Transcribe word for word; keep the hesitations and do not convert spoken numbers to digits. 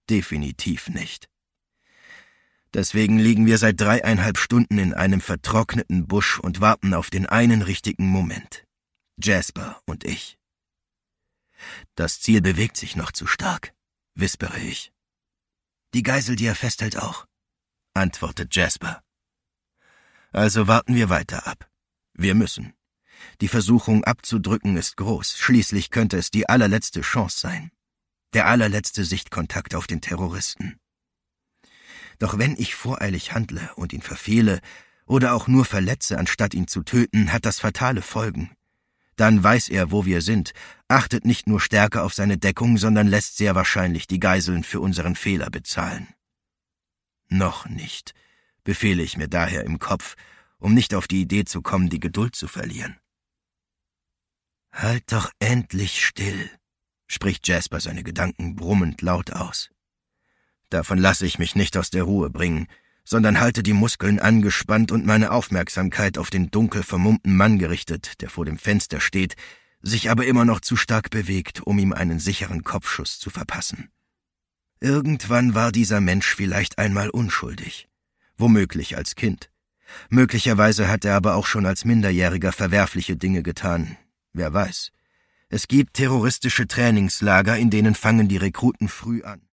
Definitiv nicht. Deswegen liegen wir seit dreieinhalb Stunden in einem vertrockneten Busch und warten auf den einen richtigen Moment. Jasper und ich. Das Ziel bewegt sich noch zu stark, wispere ich. Die Geisel, die er festhält, auch, antwortet Jasper. Also warten wir weiter ab. Wir müssen. Die Versuchung abzudrücken ist groß, schließlich könnte es die allerletzte Chance sein. Der allerletzte Sichtkontakt auf den Terroristen. Doch wenn ich voreilig handle und ihn verfehle oder auch nur verletze, anstatt ihn zu töten, hat das fatale Folgen. Dann weiß er, wo wir sind, achtet nicht nur stärker auf seine Deckung, sondern lässt sehr wahrscheinlich die Geiseln für unseren Fehler bezahlen. Noch nicht, befehle ich mir daher im Kopf, um nicht auf die Idee zu kommen, die Geduld zu verlieren. »Halt doch endlich still«, spricht Jasper seine Gedanken brummend laut aus. Davon lasse ich mich nicht aus der Ruhe bringen, sondern halte die Muskeln angespannt und meine Aufmerksamkeit auf den dunkel vermummten Mann gerichtet, der vor dem Fenster steht, sich aber immer noch zu stark bewegt, um ihm einen sicheren Kopfschuss zu verpassen. Irgendwann war dieser Mensch vielleicht einmal unschuldig, womöglich als Kind. Möglicherweise hat er aber auch schon als Minderjähriger verwerfliche Dinge getan. Wer weiß. Es gibt terroristische Trainingslager, in denen fangen die Rekruten früh an.